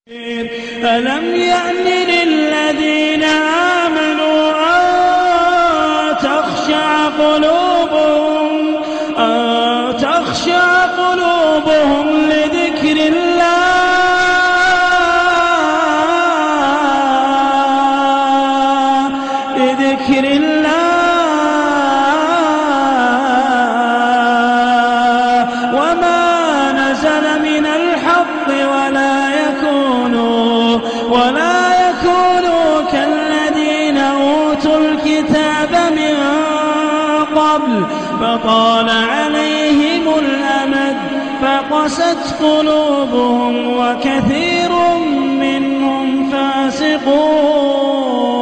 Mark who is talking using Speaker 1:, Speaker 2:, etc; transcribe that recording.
Speaker 1: ألم يأن للذين آمنوا أن تخشع قلوبهم لذكر الله وما نزل من الحق ولا يكونوا كالذين أوتوا الكتاب من قبل فطال عليهم الأمد فقست قلوبهم وكثير منهم فاسقون.